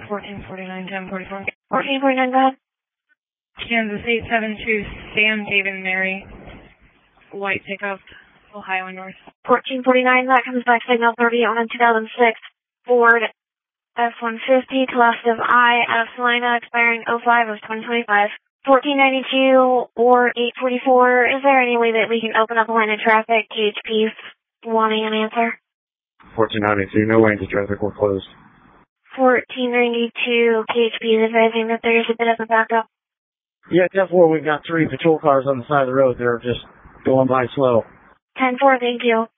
1449, 1044. 1449, go ahead. Kansas 872, Sam, David, Mary. White pickup, Ohio North. 1449, that comes back signal 30 on a 2006 Ford F-150, class of I, out of Salina, expiring 05 of 2025. 1492 or 844, is there any way that we can open up a line of traffic? KHP's wanting an answer. 1492, no lanes of traffic were closed. 1492, KHP is advising that there's a bit of a backup. Yeah, 10-4, we've got 3 patrol cars on the side of the road. They're just going by slow. 10-4, thank you.